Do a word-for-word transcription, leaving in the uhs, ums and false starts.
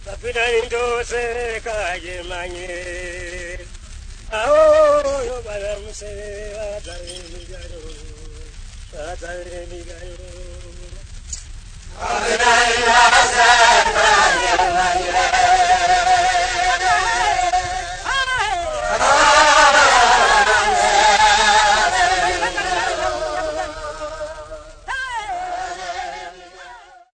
Kapina indose kaje manye. Ao yo bala muse atare migayo. Atare migayo.